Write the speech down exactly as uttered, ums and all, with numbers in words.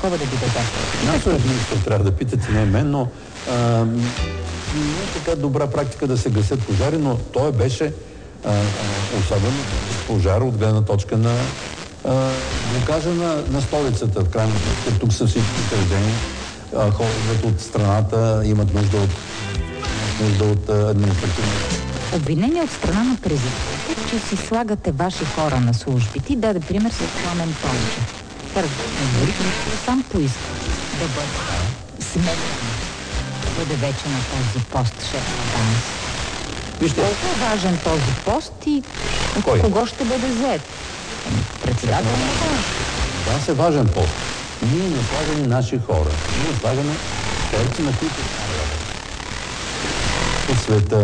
такова да ви даде. Финансовият министър трябва да питате, не мен, но а, не е така добра практика да се гасят пожари, но той беше а, а, особено пожар от гледна точка на блокажа на, на столицата. В крайна сметка тук са всички изражения. Хората от страната имат нужда от, нужда от административна. Обвинение от страна на президента, че си слагате ваши хора на службите. Даде пример с Пламен Тончев. Разбира, сам поиска да бъде сменен, да бъде вече на този пост шеф на ДАНС. Вижте, колко е важен този пост и от кого ще бъде зает? Председател на ДАНС. ДАНС е важен пост. Ние не слагаме наши хора. Ние слагаме перци, на които по света.